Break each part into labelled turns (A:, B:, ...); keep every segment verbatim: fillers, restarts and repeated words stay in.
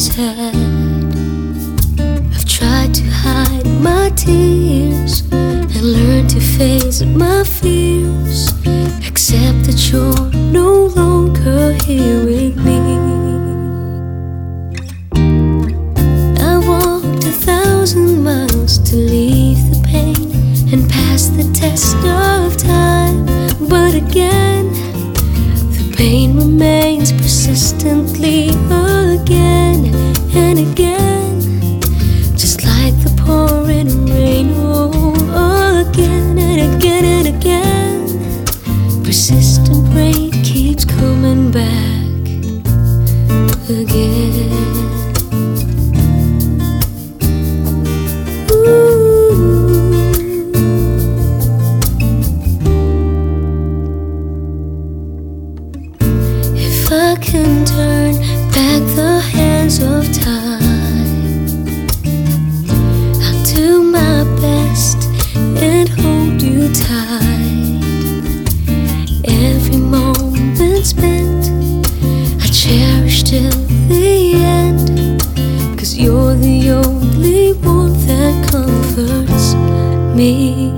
A: sad. I've tried to hide my tears and learn to face my fears. Accept that you're no longer here with me. I walked a thousand miles to leave the pain and pass the test of time. But again, the pain remains persistently again and again, just like the pouring rain. Oh, again and again and again, persistent rain keeps coming back again. If I can turn back the hands of time, I'll do my best and hold you tight. Every moment spent I cherish till the end, 'cause you're the only one that comforts me.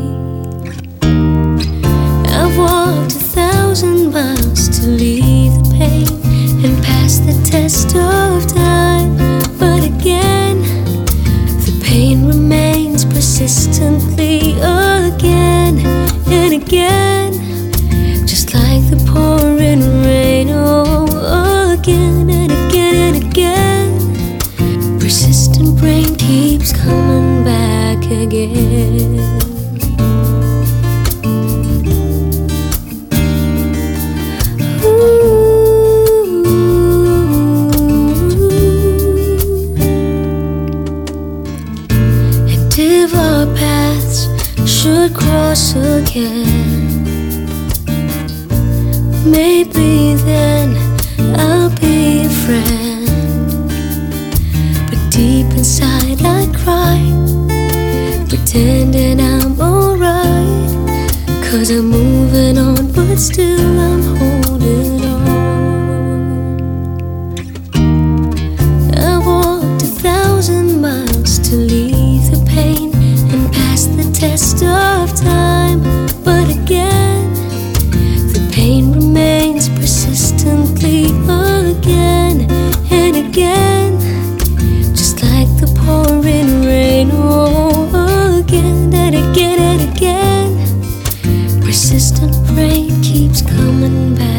A: I've walked a thousand miles to leave the pain and pass the test of time. But again, the pain remains persistently again and again, just like the pouring rain. Oh, again and again and again, persistent rain keeps coming back again. If our paths should cross again, maybe then I'll be a friend. But deep inside I cry, pretending I'm alright, 'cause I'm moving on, but still I'm holding on. I walked a thousand miles to leave the pain and pass the test of time. But again, the pain remains persistently again and again, just like the pouring rain. Oh, again and again and again, persistent rain keeps coming back.